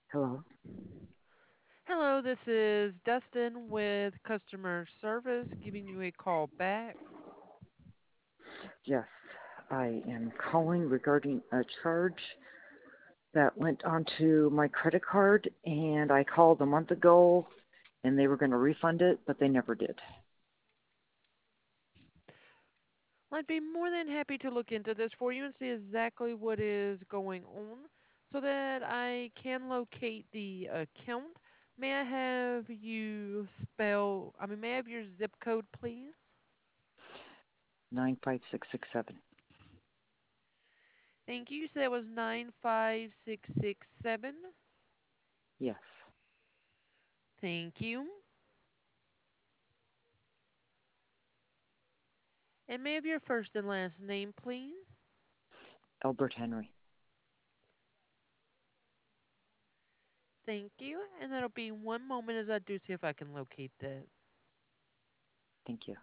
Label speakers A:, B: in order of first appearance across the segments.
A: Hello.
B: Hello, this is Dustin with customer service giving you a call back.
A: Yes, I am calling regarding a charge that went onto my credit card, and I called a month ago, and they were going to refund it, but they never did.
B: I'd be more than happy to look into this for you and see exactly what is going on so that I can locate the account. May I have may I have your zip code, please?
A: 95667.
B: Thank you. You said it was 95667.
A: Yes.
B: Thank you. And may I have your first and last name, please?
A: Albert Henry.
B: Thank you. And that'll be one moment as I do see if I can locate that.
A: Thank you.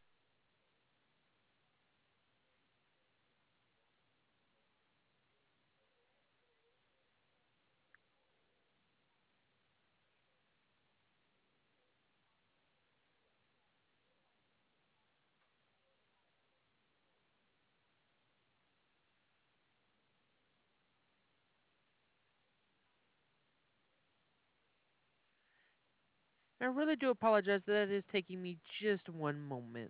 B: I really do apologize that it is taking me just one moment.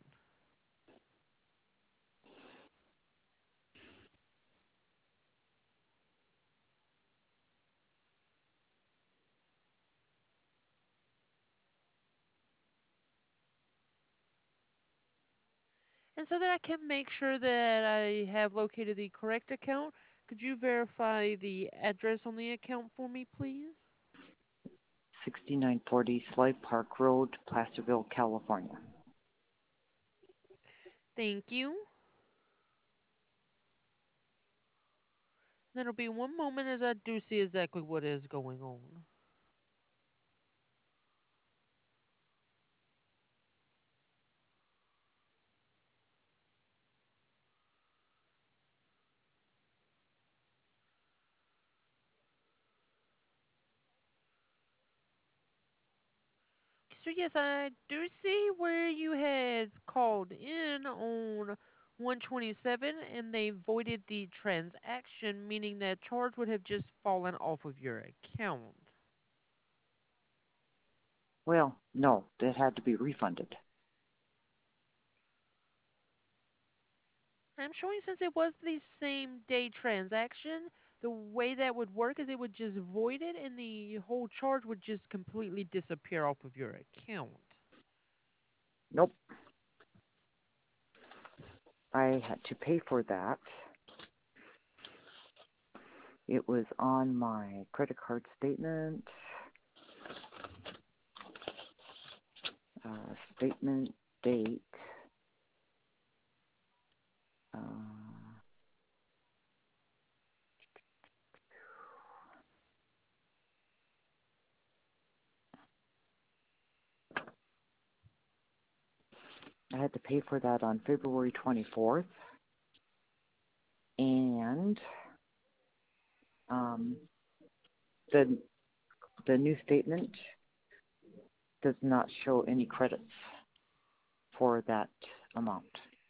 B: And so that I can make sure that I have located the correct account, could you verify the address on the account for me, please?
A: 6940 Sly Park Road, Placerville, California.
B: Thank you. That'll be one moment as I do see exactly what is going on. So yes, I do see where you had called in on 127 and they voided the transaction, meaning that charge would have just fallen off of your account.
A: Well, no, that had to be refunded.
B: I'm showing since it was the same day transaction, the way that would work is it would just void it and the whole charge would just completely disappear off of your account.
A: Nope. I had to pay for that. It was on my credit card statement. Statement date. Uh, I had to pay for that on February 24th, and um, the the new statement does not show any credits for that amount,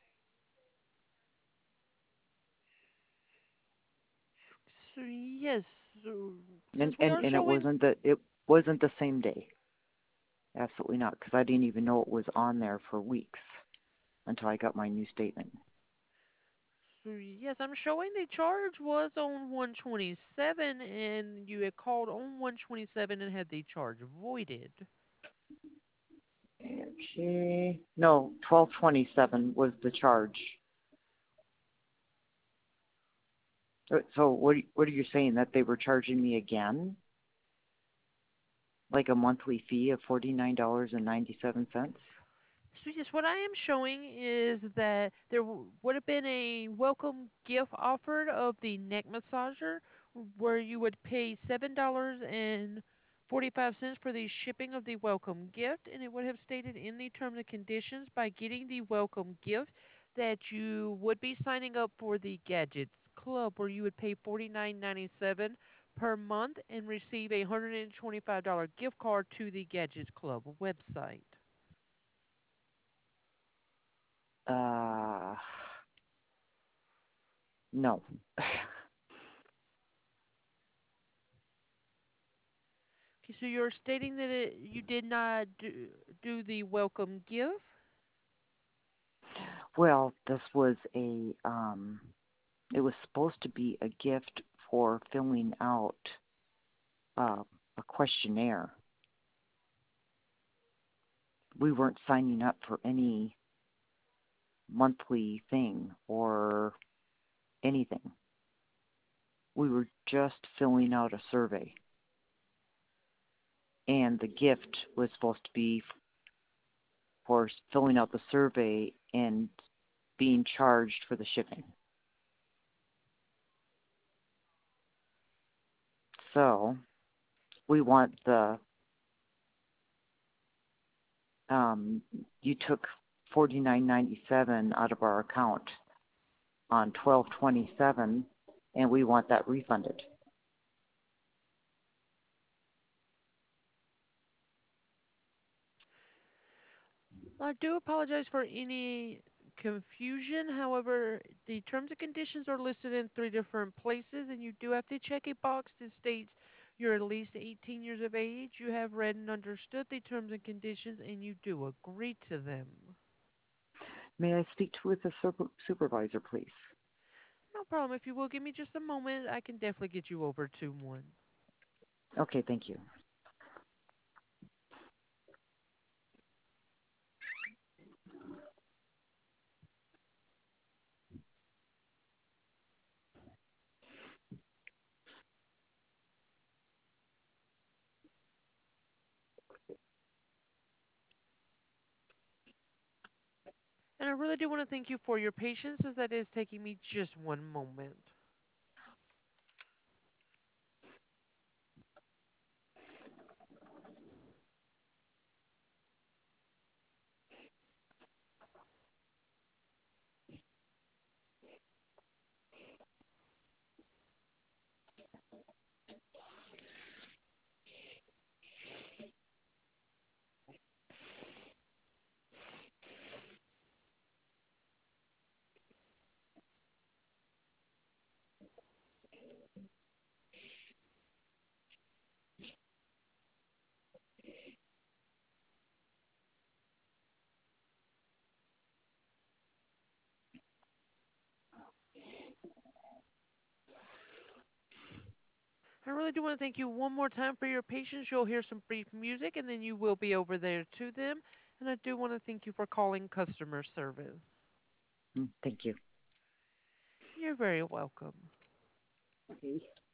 B: So yes, so
A: and
B: since we
A: and
B: are
A: and it
B: showing
A: wasn't the same day. Absolutely not, because I didn't even know it was on there for weeks until I got my new statement.
B: so yes, I'm showing the charge was on 127 and you had called on 127 and had the charge voided.
A: Okay, no, 1227 was the charge. So what are you saying, that they were charging me again, like a monthly fee of $49.97?
B: So yes, what I am showing is that there would have been a welcome gift offered of the neck massager, where you would pay $7.45 for the shipping of the welcome gift, and it would have stated in the terms and conditions by getting the welcome gift that you would be signing up for the Gadgets Club, where you would pay $49.97 per month and receive a $125 gift card to the Gadgets Club website.
A: Uh, no.
B: Okay, so you're stating that you did not do the welcome gift?
A: Well, this was it was supposed to be a gift for filling out uh, a questionnaire. We weren't signing up for any monthly thing or anything. We were just filling out a survey. And the gift was supposed to be for filling out the survey and being charged for the shipping. So we want the you took $49.97 out of our account on 12/27, and we want that refunded.
B: I do apologize for any confusion. However, the terms and conditions are listed in three different places, and you do have to check a box that states you're at least 18 years of age, you have read and understood the terms and conditions, and you do agree to them.
A: May I speak to with the supervisor, please?
B: No problem. If you will give me just a moment, I can definitely get you over to one.
A: Okay, thank you.
B: And I really do want to thank you for your patience, as that is taking me just one moment. I really do want to thank you one more time for your patience. You'll hear some brief music, and then you will be over there to them. And I do want to thank you for calling customer service.
A: Thank you.
B: You're very welcome.
A: Okay.